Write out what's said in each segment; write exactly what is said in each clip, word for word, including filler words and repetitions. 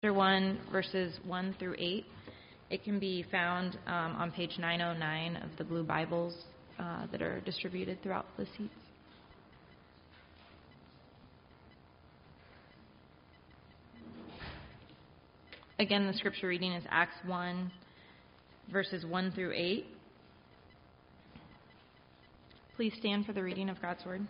Chapter one, verses one through eight. It can be found um, on page nine oh nine of the blue Bibles uh, that are distributed throughout the seats. Again, the scripture reading is Acts one, verses one through eight. Please stand for the reading of God's Word.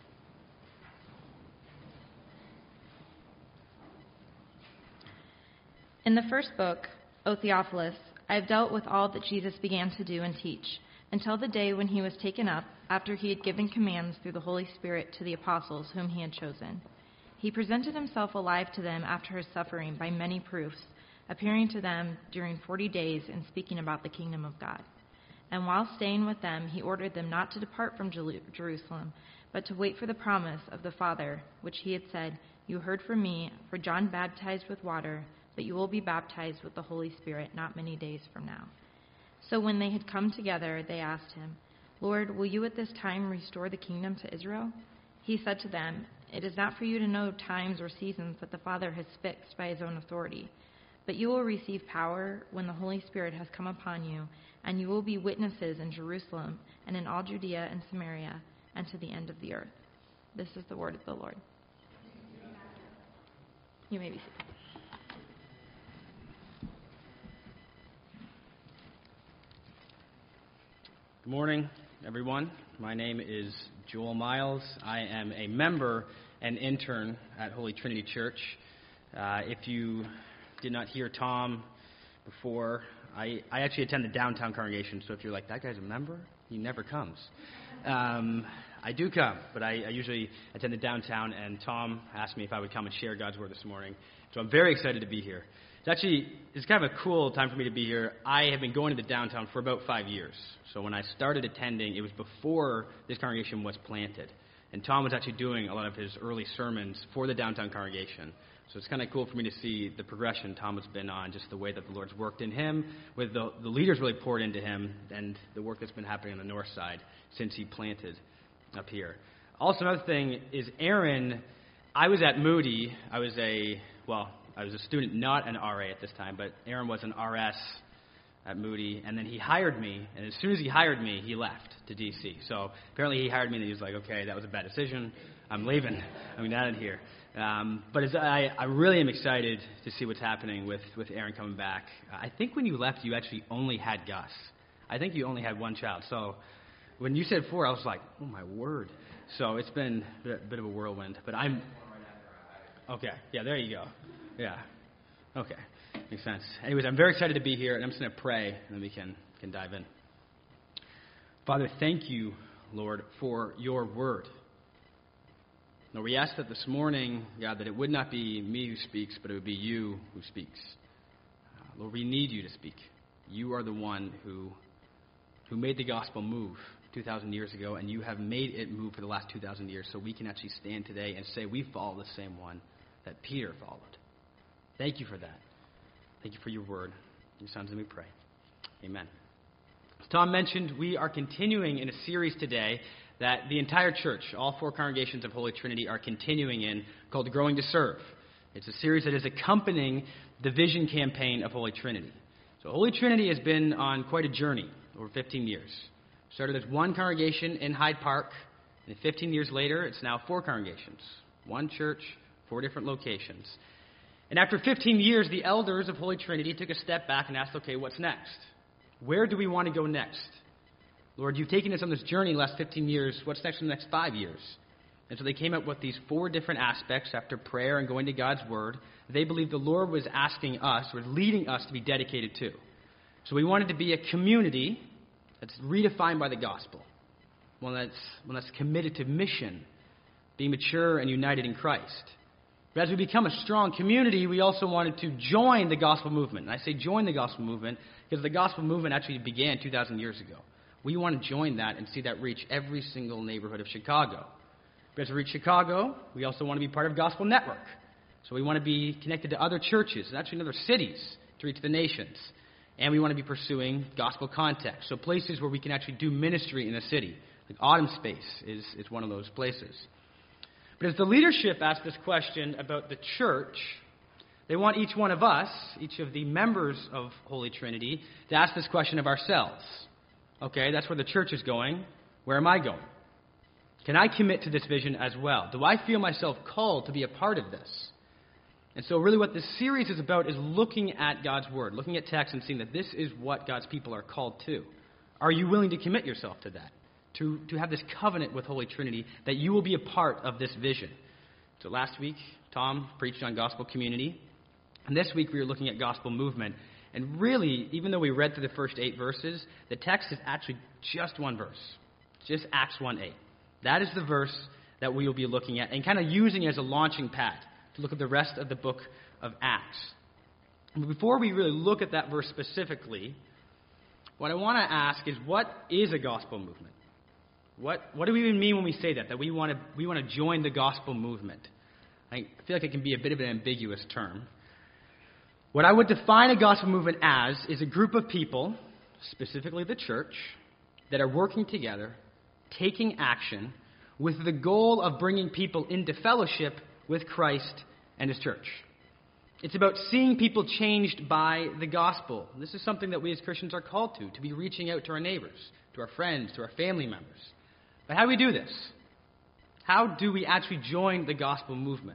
In the first book, O Theophilus, I have dealt with all that Jesus began to do and teach, until the day when he was taken up, after he had given commands through the Holy Spirit to the apostles whom he had chosen. He presented himself alive to them after his suffering by many proofs, appearing to them during forty days and speaking about the kingdom of God. And while staying with them, he ordered them not to depart from Jerusalem, but to wait for the promise of the Father, which he had said, "You heard from me, for John baptized with water, but you will be baptized with the Holy Spirit not many days from now." So when they had come together, they asked him, "Lord, will you at this time restore the kingdom to Israel?" He said to them, "It is not for you to know times or seasons that the Father has fixed by his own authority, but you will receive power when the Holy Spirit has come upon you, and you will be witnesses in Jerusalem and in all Judea and Samaria and to the end of the earth." This is the word of the Lord. You may be seated. Good morning, everyone. My name is Joel Miles. I am a member and intern at Holy Trinity Church. Uh, if you did not hear Tom before, I, I actually attend the downtown congregation, so if you're like, that guy's a member? He never comes. Um, I do come, but I, I usually attend the downtown, and Tom asked me if I would come and share God's Word this morning. So I'm very excited to be here. It's actually, it's kind of a cool time for me to be here. I have been going to the downtown for about five years. So when I started attending, it was before this congregation was planted. And Tom was actually doing a lot of his early sermons for the downtown congregation. So it's kind of cool for me to see the progression Tom has been on, just the way that the Lord's worked in him, with the, the leaders really poured into him, and the work that's been happening on the north side since he planted up here. Also, another thing is Aaron, I was at Moody. I was a, well, I was a student, not an R A at this time, but Aaron was an R S at Moody, and then he hired me, and as soon as he hired me, he left to D C. So apparently he hired me, and he was like, okay, that was a bad decision. I'm leaving. I'm out of here. Um, but as I, I really am excited to see what's happening with, with Aaron coming back. I think when you left, you actually only had Gus. I think you only had one child. So when you said four, I was like, oh, my word. So it's been a bit of a whirlwind, but I'm... Okay, yeah, there you go. Yeah. Okay. Makes sense. Anyways, I'm very excited to be here, and I'm just going to pray, and then we can, can dive in. Father, thank you, Lord, for your word. Lord, we ask that this morning, God, that it would not be me who speaks, but it would be you who speaks. Uh, Lord, we need you to speak. You are the one who, who made the gospel move two thousand years ago, and you have made it move for the last two thousand years, so we can actually stand today and say we follow the same one that Peter followed. Thank you for that. Thank you for your word. In your son's name we pray. Amen. As Tom mentioned, we are continuing in a series today that the entire church, all four congregations of Holy Trinity, are continuing in, called Growing to Serve. It's a series that is accompanying the vision campaign of Holy Trinity. So Holy Trinity has been on quite a journey over fifteen years. Started as one congregation in Hyde Park, and fifteen years later, it's now four congregations. One church, four different locations. And after fifteen years, the elders of Holy Trinity took a step back and asked, okay, what's next? Where do we want to go next? Lord, you've taken us on this journey the last fifteen years. What's next in the next five years? And so they came up with these four different aspects after prayer and going to God's Word. They believed the Lord was asking us, or leading us to be dedicated to. So we wanted to be a community that's redefined by the gospel. One that's, one that's committed to mission, being mature and united in Christ. But as we become a strong community, we also wanted to join the gospel movement. And I say join the gospel movement because the gospel movement actually began two thousand years ago. We want to join that and see that reach every single neighborhood of Chicago. But as we reach Chicago, we also want to be part of Gospel Network. So we want to be connected to other churches and actually in other cities to reach the nations. And we want to be pursuing gospel context. So places where we can actually do ministry in a city. Like Autumn Space is, is one of those places. But as the leadership asked this question about the church, They want each one of us, each of the members of Holy Trinity, to ask this question of ourselves. Okay, that's where the church is going. Where am I going? Can I commit to this vision as well? Do I feel myself called to be a part of this? And so really what this series is about is looking at God's Word, looking at text and seeing that this is what God's people are called to. Are you willing to commit yourself to that? To, to have this covenant with Holy Trinity, that you will be a part of this vision. So last week, Tom preached on gospel community. And this week we were looking at gospel movement. And really, even though we read through the first eight verses, the text is actually just one verse. Just Acts one eight. That is the verse that we will be looking at and kind of using as a launching pad to look at the rest of the book of Acts. But before we really look at that verse specifically, what I want to ask is, what is a gospel movement? What what do we even mean when we say that, that we want to we want to join the gospel movement? I feel like it can be a bit of an ambiguous term. What I would define a gospel movement as is a group of people, specifically the church, that are working together, taking action, with the goal of bringing people into fellowship with Christ and His church. It's about seeing people changed by the gospel. This is something that we as Christians are called to, to be reaching out to our neighbors, to our friends, to our family members. But how do we do this? How do we actually join the gospel movement?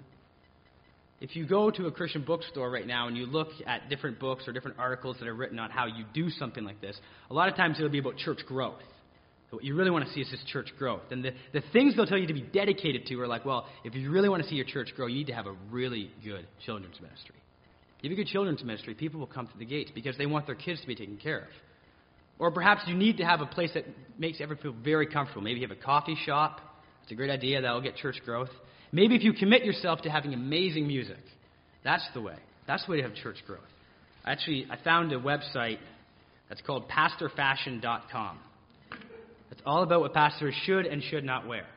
If you go to a Christian bookstore right now and you look at different books or different articles that are written on how you do something like this, a lot of times it'll be about church growth. What you really want to see is this church growth. And the, the things they'll tell you to be dedicated to are like, well, if you really want to see your church grow, you need to have a really good children's ministry. If you have a good children's ministry, people will come to the gates because they want their kids to be taken care of. Or perhaps you need to have a place that makes everyone feel very comfortable. Maybe you have a coffee shop. It's a great idea. That will get church growth. Maybe if you commit yourself to having amazing music, that's the way. That's the way to have church growth. Actually, I found a website that's called pastor fashion dot com. It's all about what pastors should and should not wear.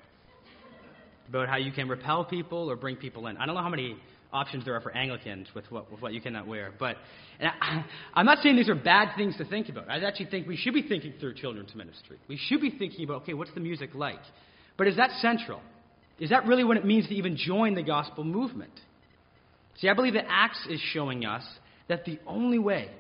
About how you can repel people or bring people in. I don't know how many options there are for Anglicans with what, with what you cannot wear. But and I, I'm not saying these are bad things to think about. I actually think we should be thinking through children's ministry. We should be thinking about, okay, what's the music like? But is that central? Is that really what it means to even join the gospel movement? See, I believe that Acts is showing us that the only way,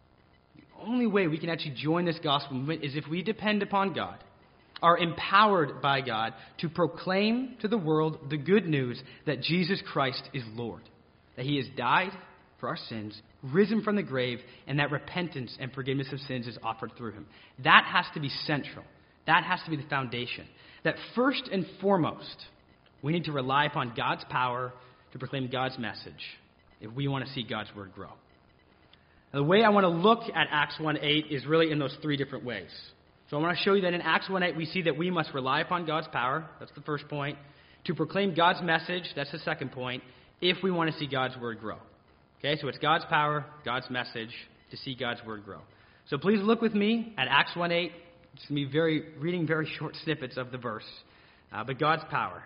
the only way we can actually join this gospel movement is if we depend upon God, are empowered by God to proclaim to the world the good news that Jesus Christ is Lord, that He has died for our sins, risen from the grave, and that repentance and forgiveness of sins is offered through Him. That has to be central. That has to be the foundation. That first and foremost, we need to rely upon God's power to proclaim God's message if we want to see God's Word grow. Now, the way I want to look at Acts one eight is really in those three different ways. So I want to show you that in Acts one eight we see that we must rely upon God's power. That's the first point. To proclaim God's message, that's the second point, if we want to see God's Word grow. Okay, so it's God's power, God's message, to see God's Word grow. So please look with me at Acts one eight. It's going to be very, reading very short snippets of the verse. Uh, but God's power.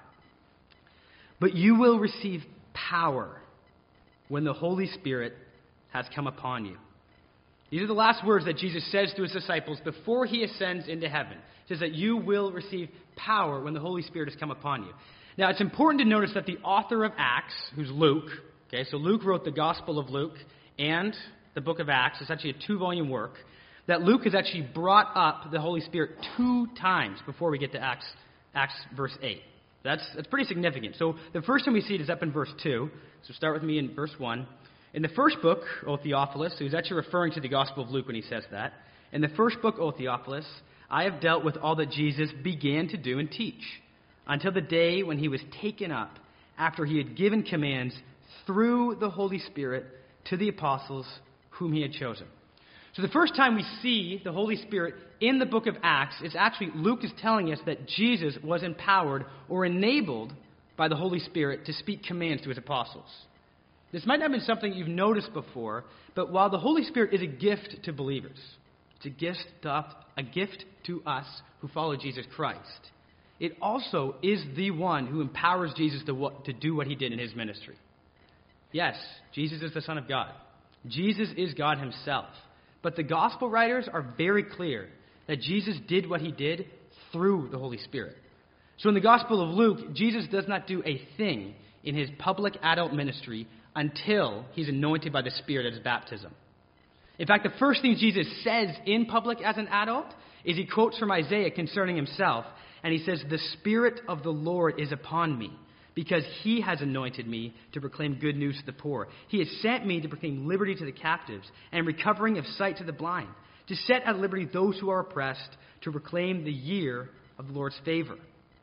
But you will receive power when the Holy Spirit has come upon you. These are the last words that Jesus says to His disciples before He ascends into heaven. He says that you will receive power when the Holy Spirit has come upon you. Now, it's important to notice that the author of Acts, who's Luke, okay, so Luke wrote the Gospel of Luke and the book of Acts. It's actually a two-volume work. That Luke has actually brought up the Holy Spirit two times before we get to Acts, Acts verse eight. That's, that's pretty significant. So the first time we see it is up in verse two. So start with me in verse one. In the first book, O Theophilus, so he's actually referring to the Gospel of Luke when he says that. In the first book, O Theophilus, I have dealt with all that Jesus began to do and teach, until the day when He was taken up, after He had given commands through the Holy Spirit to the apostles whom He had chosen. So the first time we see the Holy Spirit in the book of Acts is actually Luke is telling us that Jesus was empowered or enabled by the Holy Spirit to speak commands to His apostles. This might not have been something you've noticed before, but while the Holy Spirit is a gift to believers, it's a gift to, a gift to us who follow Jesus Christ, it also is the one who empowers Jesus to, what, to do what He did in His ministry. Yes, Jesus is the Son of God. Jesus is God Himself. But the gospel writers are very clear that Jesus did what He did through the Holy Spirit. So in the Gospel of Luke, Jesus does not do a thing in His public adult ministry until he's anointed by the Spirit at his baptism. In fact, the first thing Jesus says in public as an adult is he quotes from Isaiah concerning himself, and he says, "The Spirit of the Lord is upon me, because he has anointed me to proclaim good news to the poor. He has sent me to proclaim liberty to the captives and recovering of sight to the blind, to set at liberty those who are oppressed, to proclaim the year of the Lord's favor."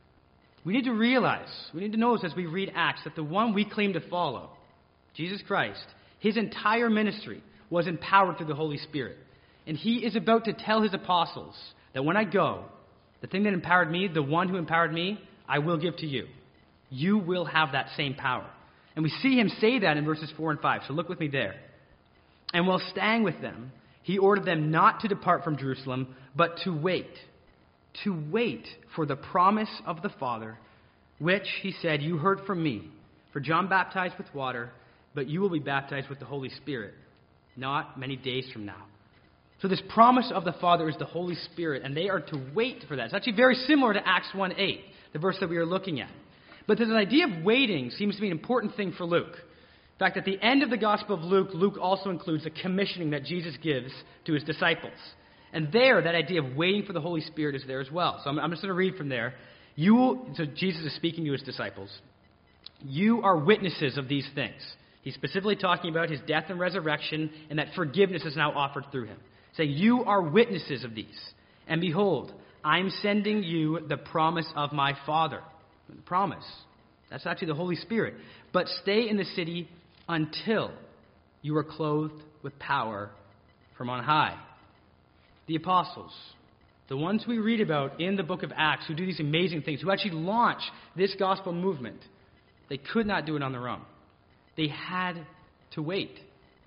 We need to realize, we need to know as we read Acts, that the one we claim to follow, Jesus Christ, his entire ministry was empowered through the Holy Spirit. And he is about to tell his apostles that when I go, the thing that empowered me, the one who empowered me, I will give to you. You will have that same power. And we see him say that in verses four and five. So look with me there. "And while staying with them, he ordered them not to depart from Jerusalem, but to wait. To wait for the promise of the Father, which, he said, you heard from me. For John baptized with water, but you will be baptized with the Holy Spirit not many days from now." So this promise of the Father is the Holy Spirit, and they are to wait for that. It's actually very similar to Acts one eight, the verse that we are looking at. But this idea of waiting seems to be an important thing for Luke. In fact, at the end of the Gospel of Luke, Luke also includes a commissioning that Jesus gives to his disciples. And there, that idea of waiting for the Holy Spirit is there as well. So I'm, I'm just going to read from there. You will, so Jesus is speaking to his disciples. "You are witnesses of these things." He's specifically talking about his death and resurrection, and that forgiveness is now offered through him. Saying, "You are witnesses of these. And behold, I'm sending you the promise of my Father." The promise. That's actually the Holy Spirit. "But stay in the city until you are clothed with power from on high." The apostles, the ones we read about in the book of Acts, who do these amazing things, who actually launch this gospel movement, they could not do it on their own. They had to wait.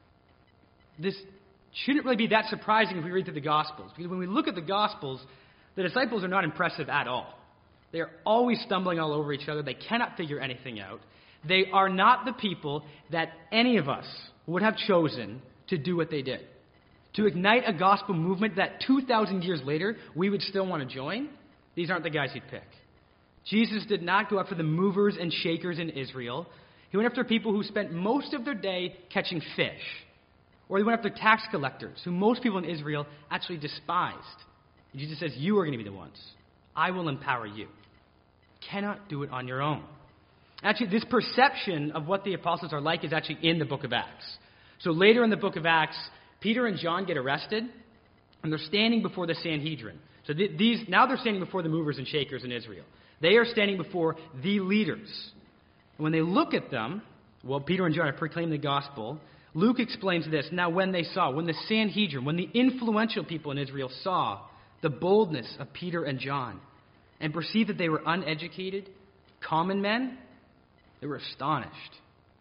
This shouldn't really be that surprising if we read through the Gospels, because when we look at the Gospels, the disciples are not impressive at all. They are always stumbling all over each other. They cannot figure anything out. They are not the people that any of us would have chosen to do what they did. To ignite a gospel movement that two thousand years later we would still want to join, these aren't the guys he'd pick. Jesus did not go after the movers and shakers in Israel. He went after people who spent most of their day catching fish. Or he went after tax collectors, who most people in Israel actually despised. And Jesus says, "You are going to be the ones. I will empower you." Cannot do it on your own. Actually, this perception of what the apostles are like is actually in the book of Acts. So later in the book of Acts, Peter and John get arrested, and they're standing before the Sanhedrin. So th- these now they're standing before the movers and shakers in Israel. They are standing before the leaders. And when they look at them, well, Peter and John have proclaimed the gospel. Luke explains this. "Now when they saw, when the Sanhedrin, when the influential people in Israel saw the boldness of Peter and John, and perceived that they were uneducated, common men, they were astonished."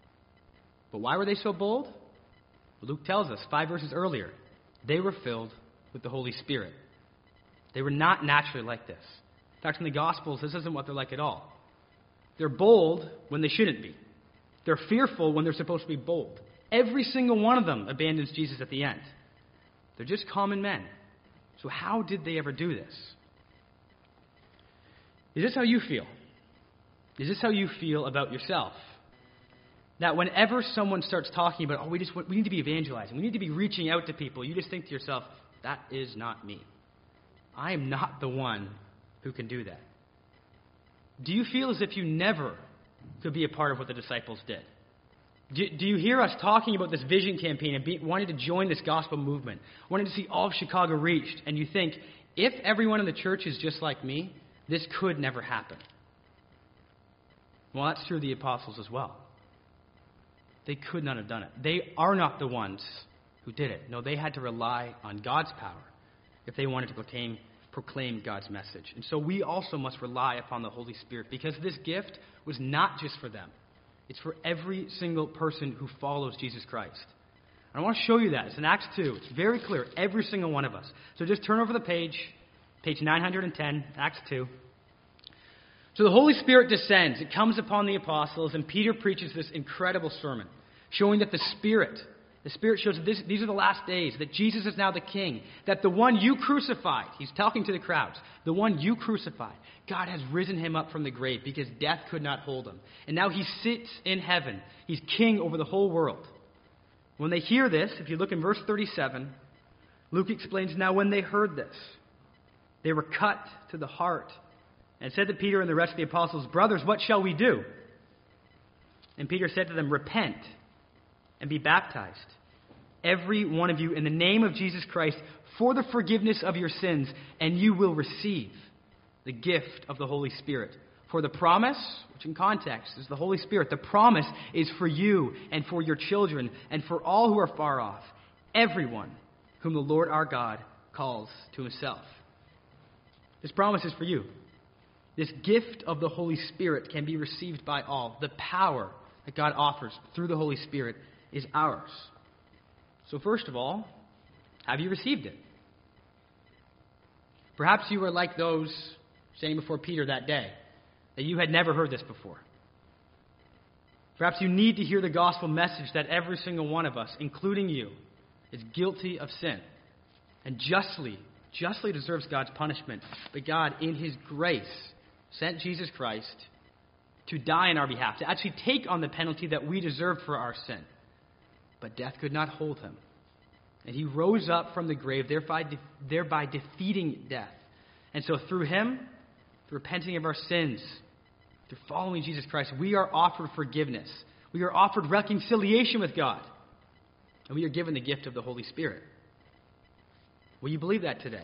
But why were they so bold? Luke tells us, five verses earlier, they were filled with the Holy Spirit. They were not naturally like this. In fact, in the Gospels, this isn't what they're like at all. They're bold when they shouldn't be. They're fearful when they're supposed to be bold. Every single one of them abandons Jesus at the end. They're just common men. So how did they ever do this? Is this how you feel? Is this how you feel about yourself? That whenever someone starts talking about, oh, we just we need to be evangelizing, we need to be reaching out to people, you just think to yourself, that is not me. I am not the one who can do that. Do you feel as if you never could be a part of what the disciples did? Do, do you hear us talking about this vision campaign and be, wanting to join this gospel movement, wanting to see all of Chicago reached, and you think, if everyone in the church is just like me, this could never happen? Well, that's true of the apostles as well. They could not have done it. They are not the ones who did it. No, they had to rely on God's power if they wanted to proclaim, proclaim God's message. And so we also must rely upon the Holy Spirit, because this gift was not just for them. It's for every single person who follows Jesus Christ. And I want to show you that. It's in Acts two. It's very clear. Every single one of us. So just turn over the page. Page nine hundred ten, Acts two. So the Holy Spirit descends. It comes upon the apostles, and Peter preaches this incredible sermon, showing that the Spirit The Spirit shows that this, these are the last days, that Jesus is now the King, that the one you crucified, he's talking to the crowds, the one you crucified, God has risen him up from the grave because death could not hold him. And now he sits in heaven. He's king over the whole world. When they hear this, if you look in verse thirty-seven, Luke explains, now when they heard this, they were cut to the heart and said to Peter and the rest of the apostles, brothers, what shall we do? And Peter said to them, repent and be baptized, every one of you, in the name of Jesus Christ, for the forgiveness of your sins, and you will receive the gift of the Holy Spirit. For the promise, which in context is the Holy Spirit, the promise is for you and for your children and for all who are far off, everyone whom the Lord our God calls to himself. This promise is for you. This gift of the Holy Spirit can be received by all. The power that God offers through the Holy Spirit is ours. So first of all, have you received it? Perhaps you were like those standing before Peter that day, that you had never heard this before. Perhaps you need to hear the gospel message that every single one of us, including you, is guilty of sin and justly, justly deserves God's punishment. But God, in his grace, sent Jesus Christ to die on our behalf, to actually take on the penalty that we deserved for our sin. But death could not hold him. And he rose up from the grave, thereby, thereby defeating death. And so through him, through repenting of our sins, through following Jesus Christ, we are offered forgiveness. We are offered reconciliation with God. And we are given the gift of the Holy Spirit. Will you believe that today?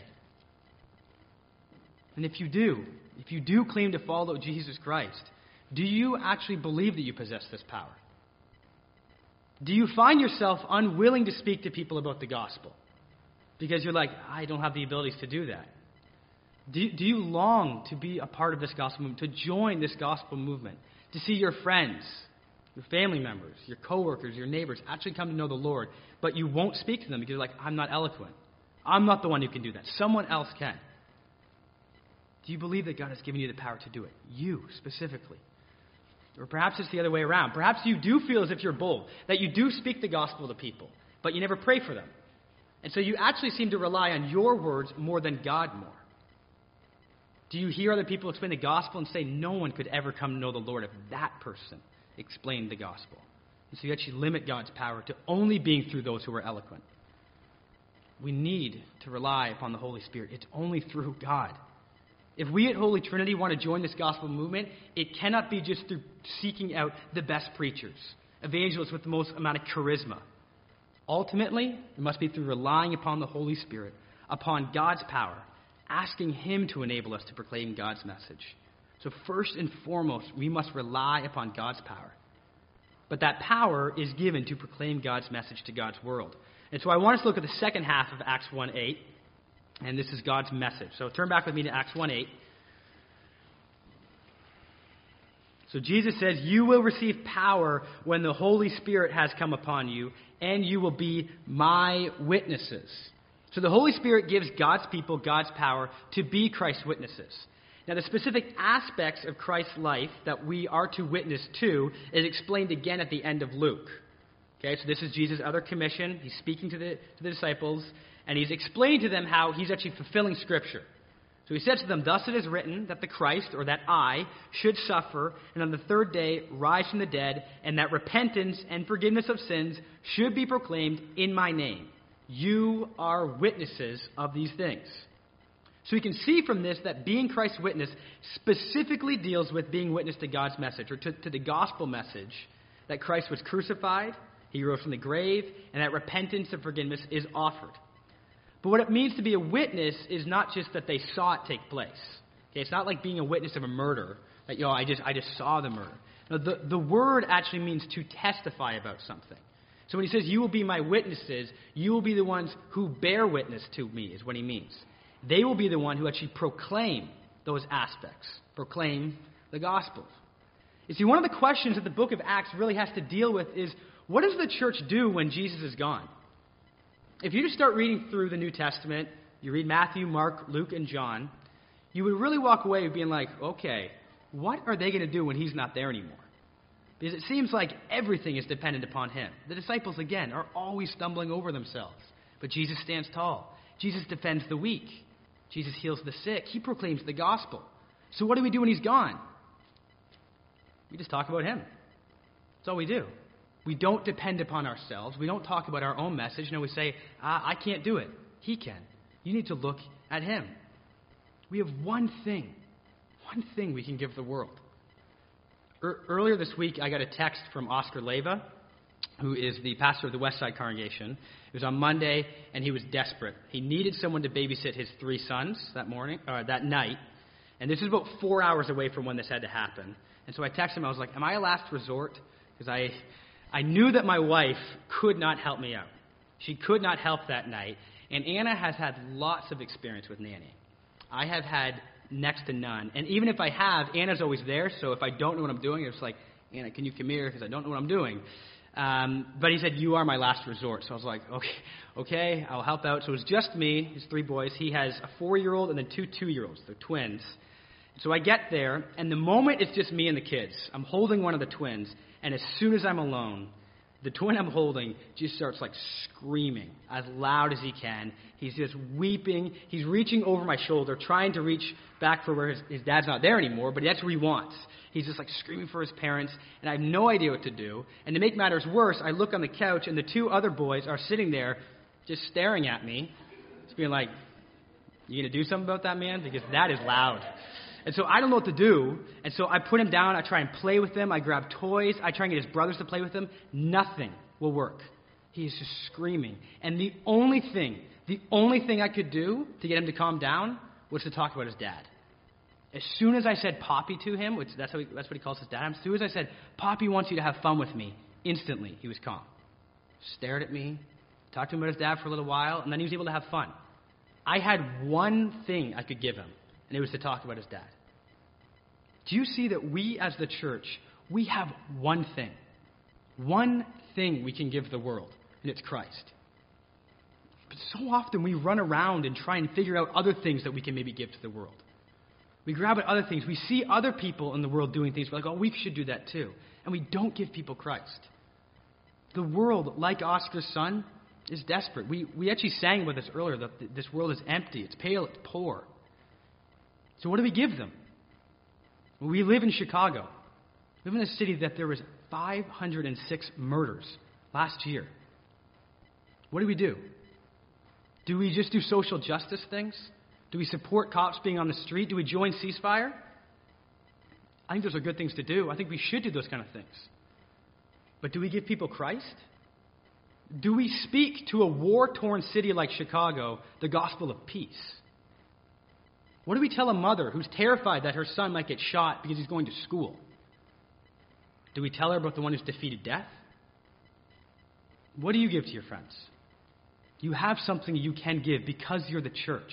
And if you do, if you do claim to follow Jesus Christ, do you actually believe that you possess this power? Do you find yourself unwilling to speak to people about the gospel? Because you're like, I don't have the abilities to do that. Do, do you long to be a part of this gospel movement, to join this gospel movement, to see your friends, your family members, your coworkers, your neighbors actually come to know the Lord, but you won't speak to them because you're like, I'm not eloquent. I'm not the one who can do that. Someone else can. Do you believe that God has given you the power to do it? You, specifically. Or perhaps it's the other way around. Perhaps you do feel as if you're bold, that you do speak the gospel to people, but you never pray for them. And so you actually seem to rely on your words more than God more. Do you hear other people explain the gospel and say, no one could ever come to know the Lord if that person explained the gospel? And so you actually limit God's power to only being through those who are eloquent. We need to rely upon the Holy Spirit. It's only through God. If we at Holy Trinity want to join this gospel movement, it cannot be just through seeking out the best preachers, evangelists with the most amount of charisma. Ultimately, it must be through relying upon the Holy Spirit, upon God's power, asking him to enable us to proclaim God's message. So first and foremost, we must rely upon God's power. But that power is given to proclaim God's message to God's world. And so I want us to look at the second half of Acts one eight. And this is God's message. So turn back with me to Acts one eight. So Jesus says, you will receive power when the Holy Spirit has come upon you, and you will be my witnesses. So the Holy Spirit gives God's people God's power to be Christ's witnesses. Now the specific aspects of Christ's life that we are to witness to is explained again at the end of Luke. Okay, so this is Jesus' other commission. He's speaking to the, to the disciples, and he's explaining to them how he's actually fulfilling Scripture. So he says to them, thus it is written that the Christ, or that I, should suffer, and on the third day rise from the dead, and that repentance and forgiveness of sins should be proclaimed in my name. You are witnesses of these things. So we can see from this that being Christ's witness specifically deals with being witness to God's message, or to, to the gospel message, that Christ was crucified, he rose from the grave, and that repentance and forgiveness is offered. But what it means to be a witness is not just that they saw it take place. Okay, it's not like being a witness of a murder, that, you know, I just I just saw the murder. No, the, the word actually means to testify about something. So when he says, you will be my witnesses, you will be the ones who bear witness to me, is what he means. They will be the one who actually proclaim those aspects, proclaim the Gospels. You see, one of the questions that the book of Acts really has to deal with is, what does the church do when Jesus is gone? If you just start reading through the New Testament, you read Matthew, Mark, Luke, and John, you would really walk away being like, okay, what are they going to do when he's not there anymore? Because it seems like everything is dependent upon him. The disciples, again, are always stumbling over themselves. But Jesus stands tall. Jesus defends the weak. Jesus heals the sick. He proclaims the gospel. So what do we do when he's gone? We just talk about him. That's all we do. We don't depend upon ourselves. We don't talk about our own message. No, we say, ah, I can't do it. He can. You need to look at him. We have one thing, one thing we can give the world. Er, earlier this week, I got a text from Oscar Leyva, who is the pastor of the Westside congregation. It was on Monday, and he was desperate. He needed someone to babysit his three sons that morning, or that night. And this is about four hours away from when this had to happen. And so I texted him. I was like, am I a last resort? Because I, I knew that my wife could not help me out. She could not help that night. And Anna has had lots of experience with nannying. I have had next to none. And even if I have, Anna's always there. So if I don't know what I'm doing, it's like, Anna, can you come here? Because I don't know what I'm doing. Um, but he said, you are my last resort. So I was like, okay, okay, I'll help out. So it was just me, his three boys. He has a four-year-old and then two two-year-olds. They're twins. So I get there, and the moment it's just me and the kids, I'm holding one of the twins, and as soon as I'm alone, the twin I'm holding just starts like screaming as loud as he can. He's just weeping. He's reaching over my shoulder, trying to reach back for where his, his dad's not there anymore, but that's where he wants. He's just like screaming for his parents, and I have no idea what to do. And to make matters worse, I look on the couch, and the two other boys are sitting there just staring at me, just being like, you going to do something about that, man? Because that is loud. And so I don't know what to do. And so I put him down. I try and play with him. I grab toys. I try and get his brothers to play with him. Nothing will work. He is just screaming. And the only thing, the only thing I could do to get him to calm down was to talk about his dad. As soon as I said Poppy to him, which that's, how he, that's what he calls his dad, as soon as I said, Poppy wants you to have fun with me, instantly he was calm. Stared at me, talked to him about his dad for a little while, and then he was able to have fun. I had one thing I could give him, and it was to talk about his dad. Do you see that we as the church, we have one thing. One thing we can give the world, and it's Christ. But so often we run around and try and figure out other things that we can maybe give to the world. We grab at other things. We see other people in the world doing things. We're like, oh, we should do that too. And we don't give people Christ. The world, like Oscar's son, is desperate. We, we actually sang about this earlier, that this world is empty, it's pale, it's poor. So what do we give them? Well, we live in Chicago. We live in a city that there was five hundred six murders last year. What do we do? Do we just do social justice things? Do we support cops being on the street? Do we join ceasefire? I think those are good things to do. I think we should do those kind of things. But do we give people Christ? Do we speak to a war-torn city like Chicago the gospel of peace? What do we tell a mother who's terrified that her son might get shot because he's going to school? Do we tell her about the one who's defeated death? What do you give to your friends? You have something you can give because you're the church.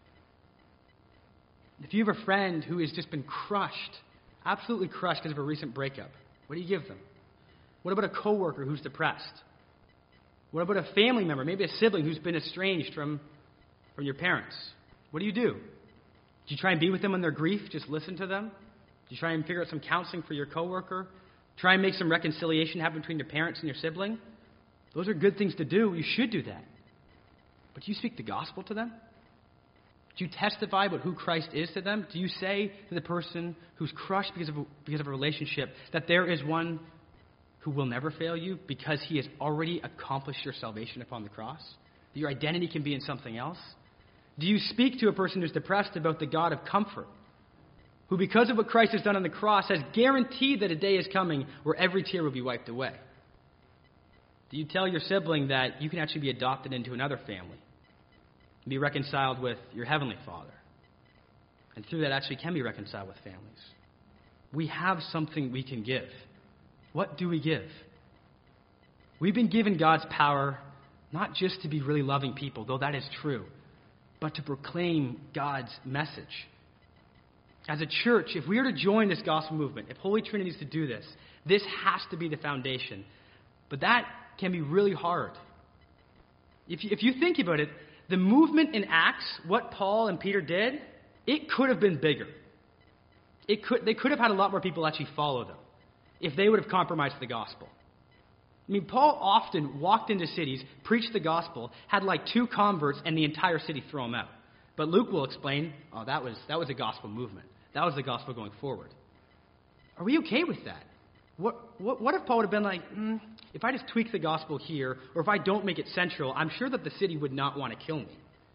If you have a friend who has just been crushed, absolutely crushed because of a recent breakup, what do you give them? What about a coworker who's depressed? What about a family member, maybe a sibling who's been estranged from, from your parents? What do you do? Do you try and be with them in their grief? Just listen to them? Do you try and figure out some counseling for your coworker? Try and make some reconciliation happen between your parents and your sibling? Those are good things to do. You should do that. But do you speak the gospel to them? Do you testify about who Christ is to them? Do you say to the person who's crushed because of a, because of a relationship that there is one who will never fail you because he has already accomplished your salvation upon the cross? That your identity can be in something else? Do you speak to a person who's depressed about the God of comfort, who because of what Christ has done on the cross has guaranteed that a day is coming where every tear will be wiped away? Do you tell your sibling that you can actually be adopted into another family and be reconciled with your Heavenly Father, and through that actually can be reconciled with families? We have something we can give. What do we give? We've been given God's power not just to be really loving people, though that is true, but to proclaim God's message. As a church, if we are to join this gospel movement, if Holy Trinity is to do this, this has to be the foundation. But that can be really hard. If you, if you think about it, the movement in Acts, what Paul and Peter did, it could have been bigger. It could, they could have had a lot more people actually follow them. if they would have compromised the gospel. I mean, Paul often walked into cities, preached the gospel, had like two converts, and the entire city throw him out. But Luke will explain, oh, that was that was a gospel movement. That was the gospel going forward. Are we okay with that? What what, what if Paul would have been like, mm, if I just tweak the gospel here, or if I don't make it central, I'm sure that the city would not want to kill me.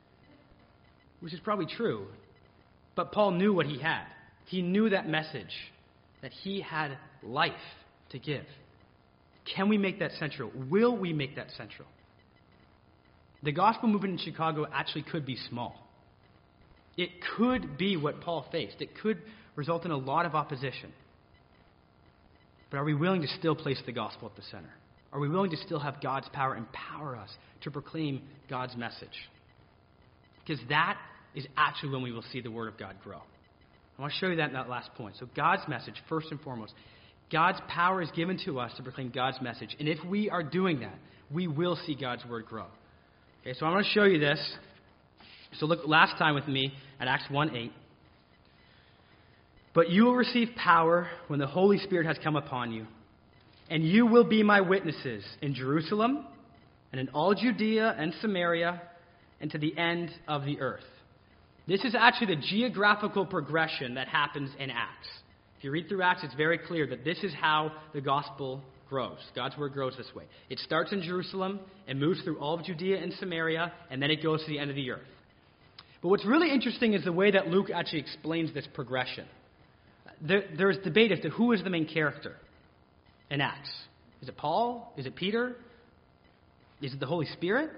Which is probably true. But Paul knew what he had. He knew that message, that he had life to give. Can we make that central? Will we make that central? The gospel movement in Chicago actually could be small. It could be what Paul faced. It could result in a lot of opposition. But are we willing to still place the gospel at the center? Are we willing to still have God's power empower us to proclaim God's message? Because that is actually when we will see the Word of God grow. I want to show you that in that last point. So God's message, first and foremost. God's power is given to us to proclaim God's message. And if we are doing that, we will see God's Word grow. Okay, so I want to show you this. So look last time with me at Acts one eight. But you will receive power when the Holy Spirit has come upon you. And you will be my witnesses in Jerusalem and in all Judea and Samaria and to the end of the earth. This is actually the geographical progression that happens in Acts. If you read through Acts, it's very clear that this is how the gospel grows. God's word grows this way. It starts in Jerusalem and moves through all of Judea and Samaria, and then it goes to the end of the earth. But what's really interesting is the way that Luke actually explains this progression. There, there's debate as to who is the main character in Acts. Is it Paul? Is it Peter? Is it the Holy Spirit?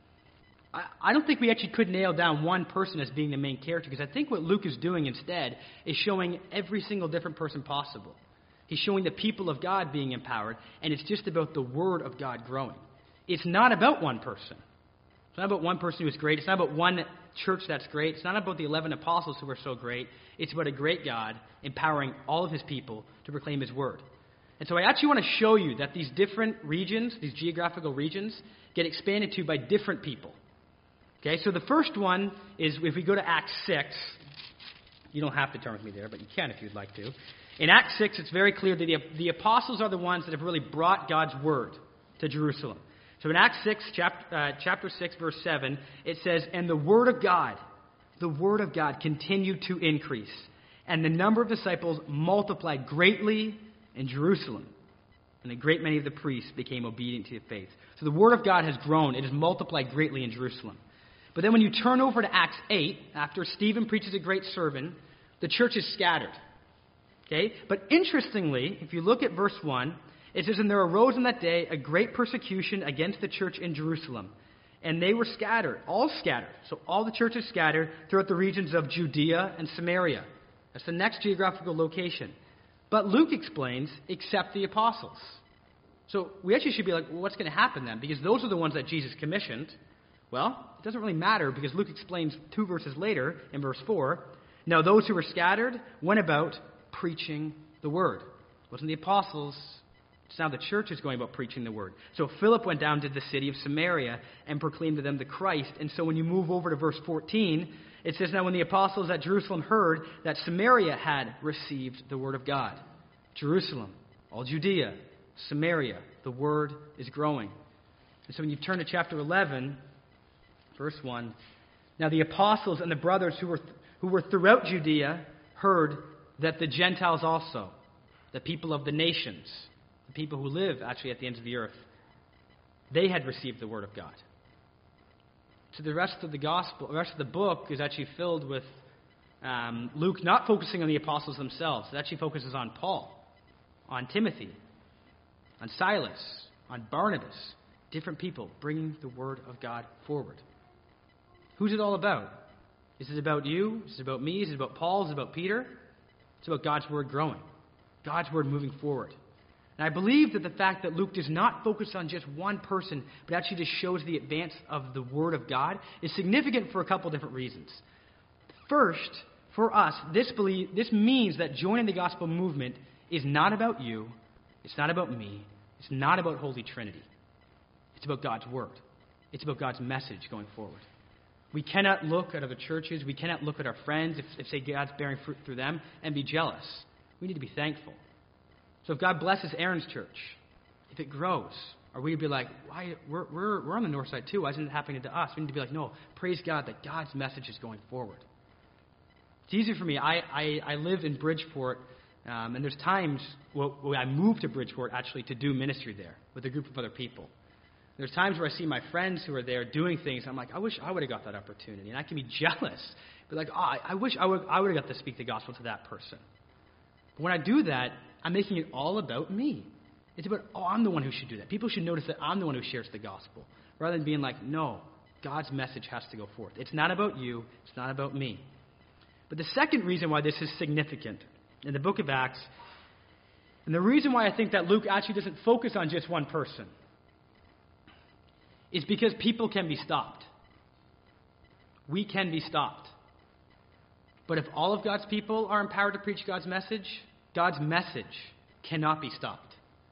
I, I don't think we actually could nail down one person as being the main character, because I think what Luke is doing instead is showing every single different person possible. He's showing the people of God being empowered, and it's just about the Word of God growing. It's not about one person. It's not about one person who is great. It's not about one church that's great. It's not about the eleven apostles who are so great. It's about a great God empowering all of his people to proclaim his word. And so I actually want to show you that these different regions, these geographical regions, get expanded to by different people. Okay, so the first one is, if we go to Acts six, you don't have to turn with me there, but you can if you'd like to. In Acts six, it's very clear that the, the apostles are the ones that have really brought God's word to Jerusalem. So in Acts six, chapter, uh, chapter six, verse seven, it says, And the word of God, the word of God continued to increase, and the number of disciples multiplied greatly in Jerusalem. And a great many of the priests became obedient to the faith. So the word of God has grown. It has multiplied greatly in Jerusalem. But then when you turn over to Acts eight, after Stephen preaches a great sermon, the church is scattered. Okay? But interestingly, if you look at verse one, it says, And there arose in that day a great persecution against the church in Jerusalem. And they were scattered, all scattered. So all the churches scattered throughout the regions of Judea and Samaria. That's the next geographical location. But Luke explains, except the apostles. So we actually should be like, well, what's going to happen then? Because those are the ones that Jesus commissioned. Well, it doesn't really matter, because Luke explains two verses later, in verse four, Now those who were scattered went about preaching the word. It wasn't the apostles. It's now the church is going about preaching the word. So Philip went down to the city of Samaria and proclaimed to them the Christ. And so when you move over to verse fourteen, it says, Now when the apostles at Jerusalem heard that Samaria had received the word of God. Jerusalem, all Judea, Samaria, the word is growing. And so when you turn to chapter eleven, verse one, Now the apostles and the brothers who were who were throughout Judea heard that the Gentiles also, the people of the nations, the people who live actually at the ends of the earth, they had received the word of God. So the rest of the gospel, the rest of the book is actually filled with um, Luke not focusing on the apostles themselves. It actually focuses on Paul, on Timothy, on Silas, on Barnabas, different people bringing the word of God forward. Who's it all about? Is it about you? Is it about me? Is it about Paul? Is it about Peter? It's about God's word growing, God's word moving forward. And I believe that the fact that Luke does not focus on just one person, but actually just shows the advance of the Word of God, is significant for a couple different reasons. First, for us, this believe, this means that joining the gospel movement is not about you, it's not about me, it's not about Holy Trinity. It's about God's Word. It's about God's message going forward. We cannot look at other churches, we cannot look at our friends, if, if say God's bearing fruit through them, and be jealous. We need to be thankful. So if God blesses Aaron's church, if it grows, are we to be like, why we're, we're, we're on the north side too, why isn't it happening to us? We need to be like, no, praise God that God's message is going forward. It's easy for me. I, I, I live in Bridgeport, um, and there's times well, when I moved to Bridgeport actually to do ministry there with a group of other people. There's times where I see my friends who are there doing things, and I'm like, I wish I would have got that opportunity. And I can be jealous. But like, oh, I, I wish I would, I would have got to speak the gospel to that person. But when I do that, I'm making it all about me. It's about, oh, I'm the one who should do that. People should notice that I'm the one who shares the gospel. Rather than being like, no, God's message has to go forth. It's not about you. It's not about me. But the second reason why this is significant in the book of Acts, and the reason why I think that Luke actually doesn't focus on just one person, is because people can be stopped. We can be stopped. But if all of God's people are empowered to preach God's message, God's message cannot be stopped.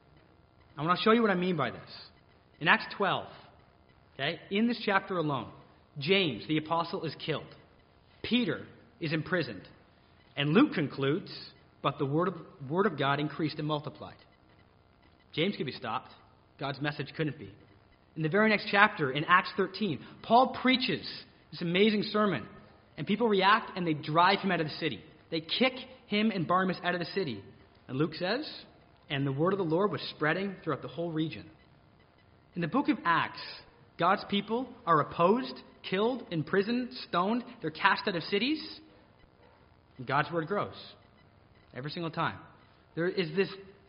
I want to show you what I mean by this. In Acts twelve, okay, in this chapter alone, James, the apostle, is killed. Peter is imprisoned. And Luke concludes, but the word of, word of God increased and multiplied. James could be stopped. God's message couldn't be. In the very next chapter, in Acts thirteen, Paul preaches this amazing sermon, and people react and they drive him out of the city. They kick him and Barnabas out of the city. And Luke says, and the word of the Lord was spreading throughout the whole region. In the book of Acts, God's people are opposed, killed, imprisoned, stoned. They're cast out of cities. And God's word grows every single time. There is this...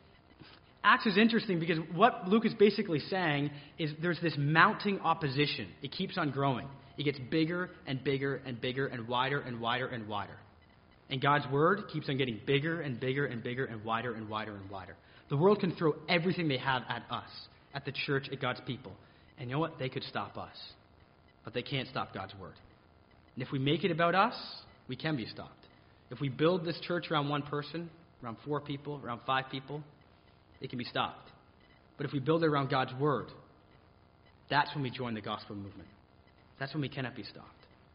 Acts is interesting because what Luke is basically saying is there's this mounting opposition. It keeps on growing. It gets bigger and bigger and bigger and wider and wider and wider. And God's word keeps on getting bigger and bigger and bigger and wider and wider and wider. The world can throw everything they have at us, at the church, at God's people. And you know what? They could stop us. But they can't stop God's word. And if we make it about us, we can be stopped. If we build this church around one person, around four people, around five people, it can be stopped. But if we build it around God's word, that's when we join the gospel movement. That's when we cannot be stopped.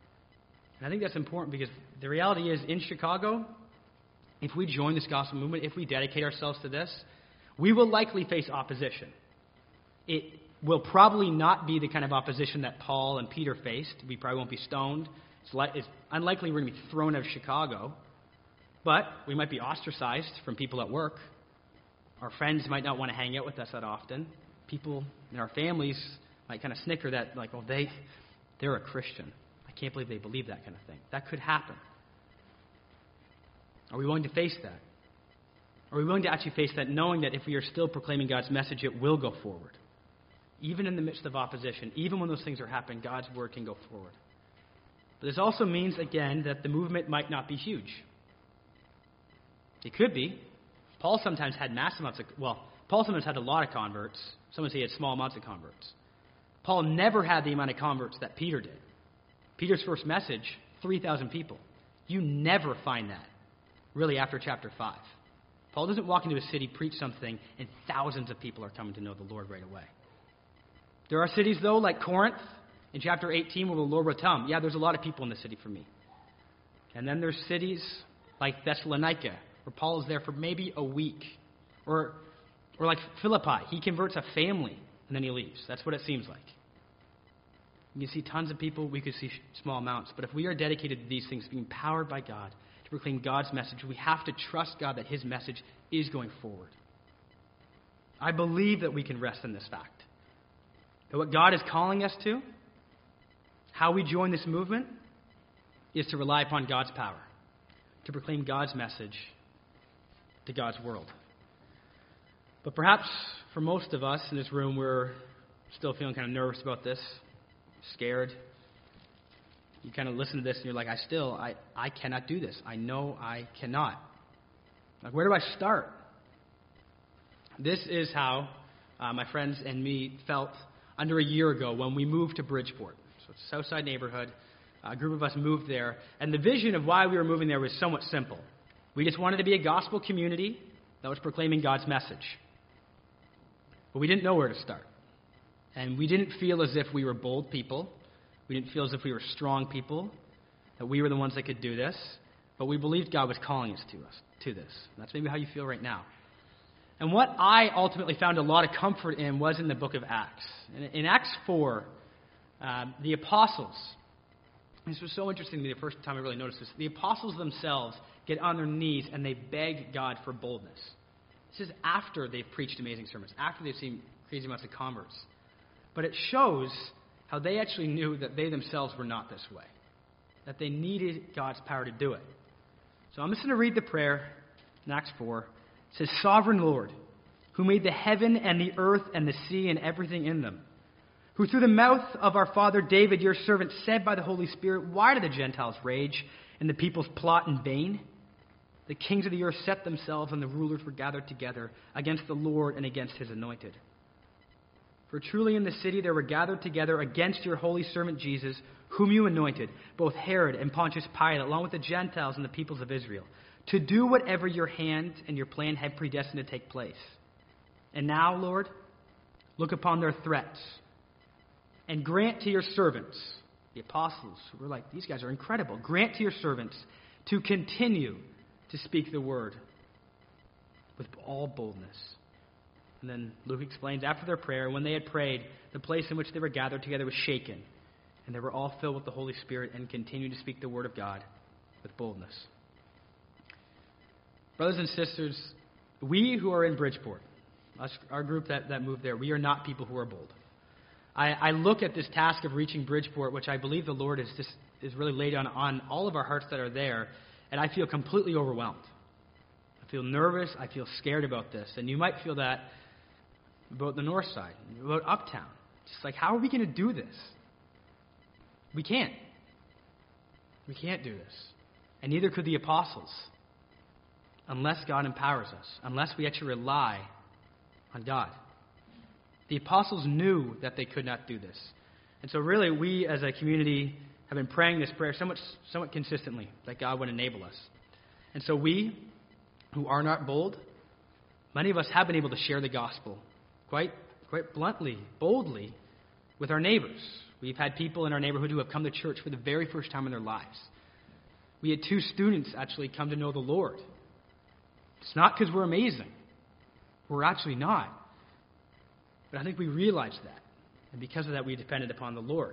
And I think that's important because the reality is in Chicago, if we join this gospel movement, if we dedicate ourselves to this, we will likely face opposition. It will probably not be the kind of opposition that Paul and Peter faced. We probably won't be stoned. It's, li- it's unlikely we're going to be thrown out of Chicago. But we might be ostracized from people at work. Our friends might not want to hang out with us that often. People in our families might kind of snicker that, like, oh, they, they're a Christian. I can't believe they believe that kind of thing. That could happen. Are we willing to face that? Are we willing to actually face that, knowing that if we are still proclaiming God's message, it will go forward? Even in the midst of opposition, even when those things are happening, God's word can go forward. But this also means, again, that the movement might not be huge. It could be. Paul sometimes had massive amounts of, well, Paul sometimes had a lot of converts. Some would say he had small amounts of converts. Paul never had the amount of converts that Peter did. Peter's first message, three thousand people. You never find that, really, after chapter five. Paul doesn't walk into a city, preach something, and thousands of people are coming to know the Lord right away. There are cities, though, like Corinth, in chapter eighteen, where the Lord will tell them, yeah, there's a lot of people in the city for me. And then there's cities like Thessalonica, where Paul is there for maybe a week. Or, or like Philippi, he converts a family, and then he leaves. That's what it seems like. You can see tons of people, we could see small amounts. But if we are dedicated to these things, being powered by God, to proclaim God's message, we have to trust God that his message is going forward. I believe that we can rest in this fact. That what God is calling us to, how we join this movement, is to rely upon God's power, to proclaim God's message to God's world. But perhaps for most of us in this room, we're still feeling kind of nervous about this, scared. You kind of listen to this and you're like, I still, I, I cannot do this. I know I cannot. Like, where do I start? This is how uh, my friends and me felt under a year ago when we moved to Bridgeport. So it's a Southside neighborhood. A group of us moved there. And the vision of why we were moving there was somewhat simple. We just wanted to be a gospel community that was proclaiming God's message. But we didn't know where to start. And we didn't feel as if we were bold people. We didn't feel as if we were strong people, that we were the ones that could do this. But we believed God was calling us to us to this. And that's maybe how you feel right now. And what I ultimately found a lot of comfort in was in the book of Acts. In, in Acts four, uh, the apostles, this was so interesting to me the first time I really noticed this, the apostles themselves get on their knees and they beg God for boldness. This is after they've preached amazing sermons, after they've seen crazy amounts of converts. But it shows how they actually knew that they themselves were not this way, that they needed God's power to do it. So I'm just going to read the prayer in Acts four. It says, Sovereign Lord, who made the heaven and the earth and the sea and everything in them, who through the mouth of our father David, your servant, said by the Holy Spirit, why do the Gentiles rage and the peoples plot in vain? The kings of the earth set themselves and the rulers were gathered together against the Lord and against his anointed. For truly in the city there were gathered together against your holy servant Jesus, whom you anointed, both Herod and Pontius Pilate, along with the Gentiles and the peoples of Israel, to do whatever your hand and your plan had predestined to take place. And now, Lord, look upon their threats and grant to your servants, the apostles, who were like, these guys are incredible, grant to your servants to continue to speak the word with all boldness. And then Luke explains, after their prayer, when they had prayed, the place in which they were gathered together was shaken, and they were all filled with the Holy Spirit and continued to speak the word of God with boldness. Brothers and sisters, we who are in Bridgeport, us, our group that, that moved there, we are not people who are bold. I, I look at this task of reaching Bridgeport, which I believe the Lord is just is really laid on, on all of our hearts that are there, and I feel completely overwhelmed. I feel nervous. I feel scared about this. And you might feel that about the north side, about Uptown. Just like, how are we going to do this? We can't. We can't do this. And neither could the apostles, unless God empowers us, unless we actually rely on God. The apostles knew that they could not do this. And so really, we as a community have been praying this prayer somewhat, somewhat consistently, that God would enable us. And so we, who are not bold, many of us have been able to share the gospel quite, quite bluntly, boldly, with our neighbors. We've had people in our neighborhood who have come to church for the very first time in their lives. We had two students actually come to know the Lord. It's not because we're amazing. We're actually not. But I think we realized that. And because of that, we depended upon the Lord.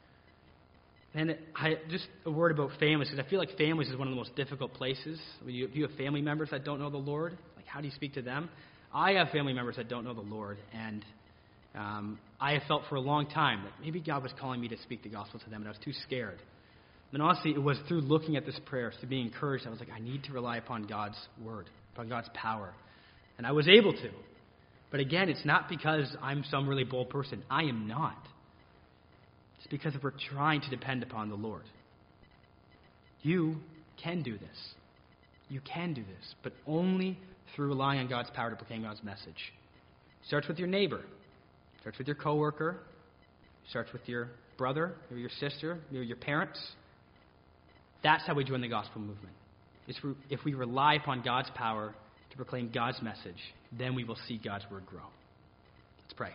And I, just a word about families, because I feel like families is one of the most difficult places. When you, if you have family members that don't know the Lord, like how do you speak to them? I have family members that don't know the Lord, and um, I have felt for a long time that maybe God was calling me to speak the gospel to them, and I was too scared. And honestly, it was through looking at this prayer, through being encouraged, I was like, I need to rely upon God's word, upon God's power. And I was able to. But again, it's not because I'm some really bold person. I am not. It's because we're trying to depend upon the Lord. You can do this. You can do this, but only through relying on God's power to proclaim God's message. Starts with your neighbor. Starts with your coworker. Starts with your brother or your sister or your parents. That's how we join the gospel movement. It's if we rely upon God's power to proclaim God's message, then we will see God's word grow. Let's pray.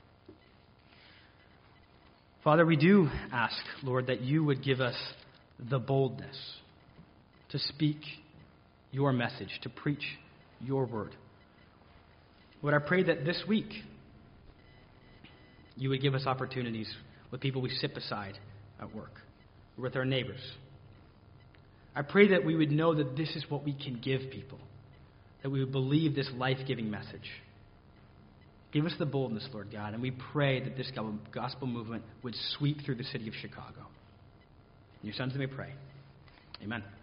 Father, we do ask, Lord, that you would give us the boldness to speak your message, to preach your word. Lord, I pray that this week you would give us opportunities with people we sit beside at work, or with our neighbors. I pray that we would know that this is what we can give people, that we would believe this life-giving message. Give us the boldness, Lord God, and we pray that this gospel movement would sweep through the city of Chicago. In your son's name we pray. Amen.